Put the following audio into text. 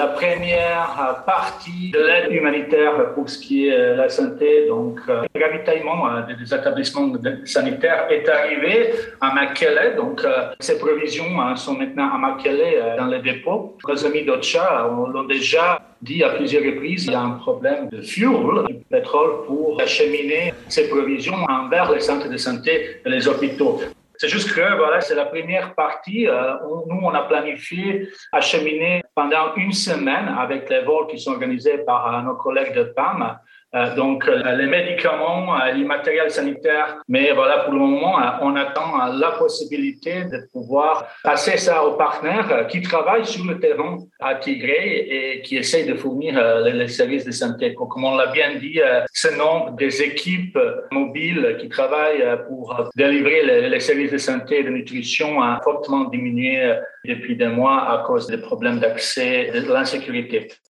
la première partie de l'aide humanitaire pour ce qui est la santé. Donc, le ravitaillement des établissements sanitaires est arrivé à Makele. Donc, ces provisions sont maintenant à Makele dans les dépôts. Nos amis d'OCHA l'ont déjà dit à plusieurs reprises, il y a un problème de fuel, du pétrole, pour acheminer ces provisions envers les centres de santé et les hôpitaux. C'est juste que voilà, c'est la première partie. Nous, on a planifié acheminer pendant une semaine avec les vols qui sont organisés par nos collègues de PAM. Donc, les médicaments, l'immatériel sanitaire. Mais voilà, pour le moment, on attend la possibilité de pouvoir passer ça aux partenaires qui travaillent sur le terrain à Tigré et qui essayent de fournir les services de santé. Comme on l'a bien dit, ce nombre des équipes mobiles qui travaillent pour délivrer les services de santé et de nutrition a fortement diminué depuis des mois à cause des problèmes d'accès et de l'insécurité.